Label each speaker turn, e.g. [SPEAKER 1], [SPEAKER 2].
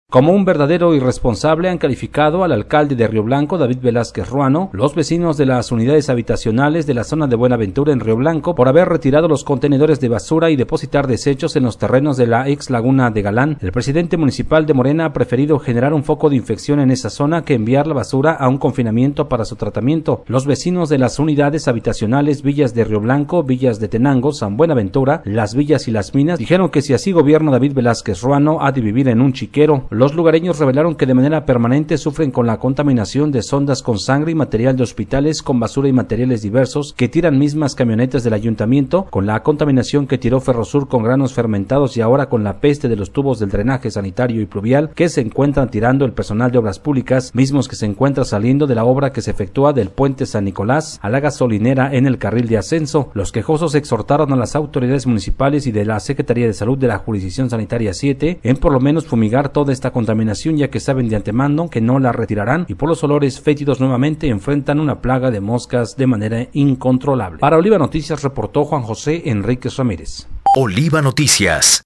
[SPEAKER 1] Como un verdadero irresponsable han calificado al alcalde de Río Blanco, David Velázquez Ruano, los vecinos de las unidades habitacionales de la zona de Buenaventura en Río Blanco por haber retirado los contenedores de basura y depositar desechos en los terrenos de la ex laguna de Galán. El presidente municipal de Morena ha preferido generar un foco de infección en esa zona que enviar la basura a un confinamiento para su tratamiento. Los vecinos de las unidades habitacionales Villas de Río Blanco, Villas de Tenango, San Buenaventura, Las Villas y Las Minas dijeron que si así gobierna David Velázquez Ruano ha de vivir en un chiquero. Los lugareños revelaron que de manera permanente sufren con la contaminación de sondas con sangre y material de hospitales con basura y materiales diversos que tiran mismas camionetas del ayuntamiento, con la contaminación que tiró Ferrosur con granos fermentados y ahora con la peste de los tubos del drenaje sanitario y pluvial que se encuentran tirando el personal de obras públicas, mismos que se encuentran saliendo de la obra que se efectúa del puente San Nicolás a la gasolinera en el carril de ascenso. Los quejosos exhortaron a las autoridades municipales y de la Secretaría de Salud de la Jurisdicción Sanitaria 7 en por lo menos fumigar toda esta contaminación, ya que saben de antemano que no la retirarán y por los olores fétidos nuevamente enfrentan una plaga de moscas de manera incontrolable. Para Oliva Noticias reportó Juan José Enríquez Ramírez.
[SPEAKER 2] Oliva Noticias.